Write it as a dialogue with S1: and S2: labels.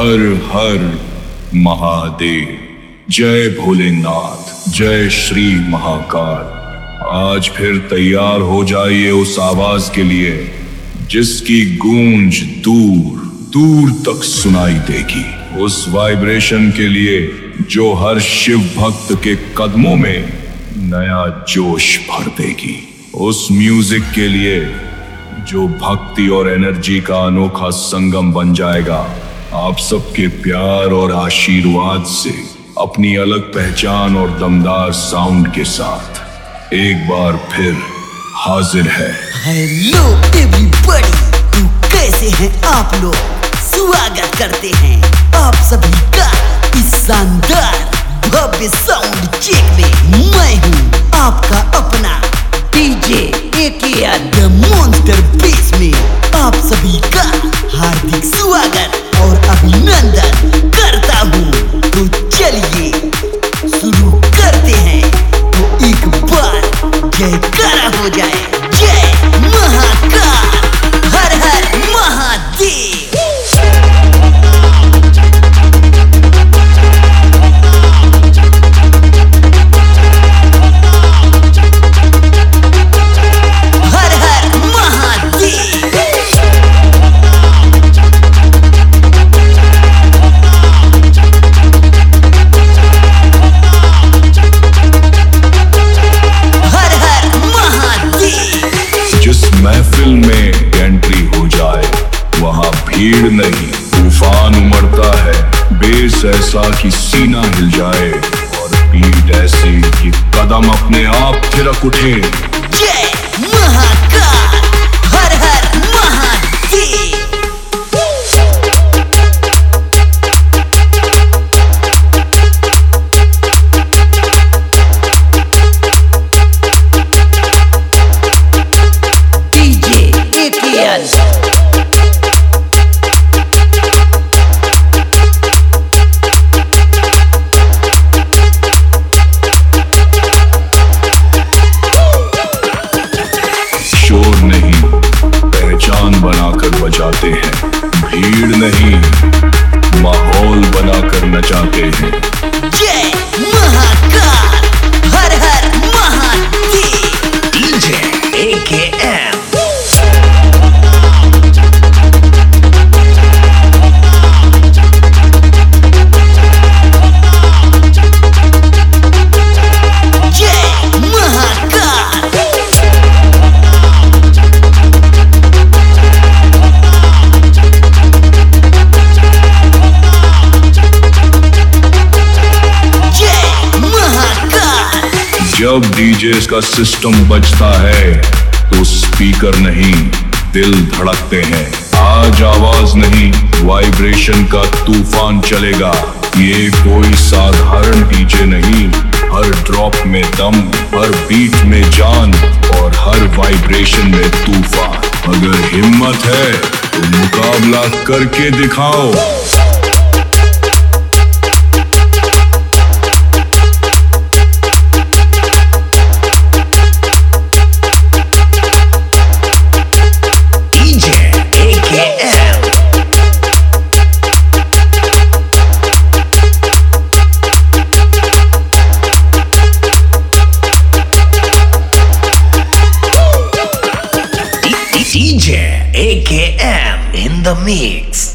S1: हर हर महादेव। जय भोलेनाथ, जय श्री महाकाल। आज फिर तैयार हो जाइए उस आवाज के लिए जिसकी गूंज दूर दूर तक सुनाई देगी, उस वाइब्रेशन के लिए जो हर शिव भक्त के कदमों में नया जोश भर देगी, उस म्यूजिक के लिए जो भक्ति और एनर्जी का अनोखा संगम बन जाएगा। आप सबके प्यार और आशीर्वाद से अपनी अलग पहचान और दमदार साउंड के साथ एक बार फिर हाजिर है।
S2: हेलो एवरीबॉडी, कैसे हैं आप लोग? स्वागत करते हैं आप सभी का इस शानदार भव्य साउंड चेक में। मैं हूँ आपका अपना DJ AKR the monster bass में आप सभी का हार्दिक स्वागत और अभिनंदन करता हूँ। तो चलिए शुरू करते हैं। तो एक बार जयकारा हो जाए, जय महाकाल, हर हर महादेव।
S1: महफिल में एंट्री हो जाए वहां भीड़ नहीं तूफान उमड़ता है, बेस ऐसा कि सीना हिल जाए और बीट ऐसी कि कदम अपने आप थिरक उठे।
S2: जय महाकाल, हर हर महादेव।
S1: शोर नहीं पहचान बनाकर बजाते हैं, भीड़ नहीं माहौल बनाकर नचाते हैं।
S2: जय महाकाल, हर हर महादेव। DJ AKR।
S1: जब डीजे का सिस्टम बजता है तो स्पीकर नहीं दिल धड़कते हैं। आज आवाज नहीं वाइब्रेशन का तूफान चलेगा। ये कोई साधारण डीजे नहीं, हर ड्रॉप में दम, हर बीट में जान और हर वाइब्रेशन में तूफान। अगर हिम्मत है तो मुकाबला करके दिखाओ।
S2: DJ AKR in the mix.